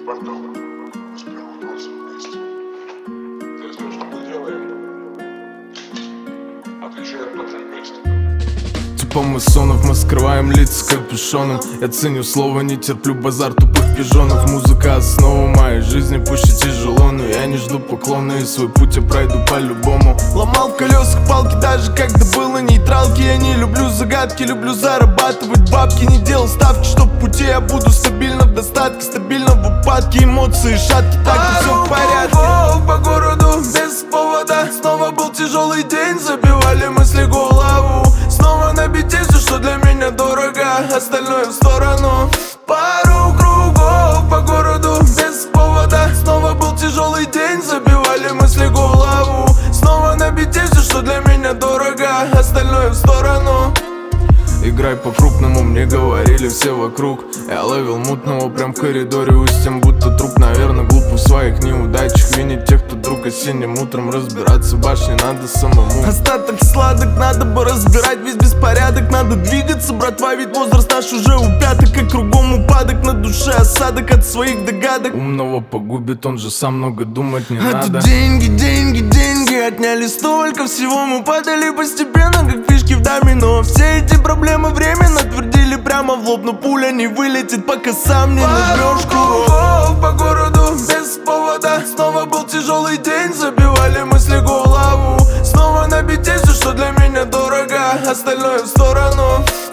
портал с первого класса вместе. Ты знаешь, что мы делаем? Отвечаем тоже вместе. Типа масонов, мы скрываем лица капюшоном. Я ценю слово, не терплю базар тупых пижонов. Музыка основа моей жизни, пусть и тяжело, но я не жду поклона, и свой путь я пройду по-любому. Ломал в колесах палки, даже когда был на нейтралке. Я не люблю загадки, люблю зарабатывать бабки. Не делал ставки, что в пути я буду стабильно в достатке, стабильно в упадке. Эмоции шатки, так и все в порядке. По городу без повода, снова был тяжелый день, забивали мысли голову. Снова на бите все, что для меня дорого, остальное в сторону. Пару кругов по городу без повода, снова был тяжелый день, забивали мысли голову. Снова на бите все, что для меня дорого, остальное в сторону. Играй по-крупному, мне говорили все вокруг. Я ловил мутного прям в коридоре у стен, будто труп. Наверное, глупо в своих неудачах винить тех, кто друг осенним утром. Разбираться в башне надо самому. Остаток сладок, надо бы разбирать весь беспорядок. Надо двигаться, братва, ведь возраст наш уже у пяток. И кругом упадок, на душе осадок от своих догадок. Умного погубит, он же сам, много думать не надо. Тут деньги, деньги, деньги, отняли столько всего. Мы падали постепенно, как фишки в домино. Все эти проблемы временно твердили прямо в лоб, но пуля не вылетит, пока сам не нажмешь кругов по городу без повода. Снова был тяжелый день, забивали мысли голову. Снова на бите все, что для меня дорого, остальное в сторону.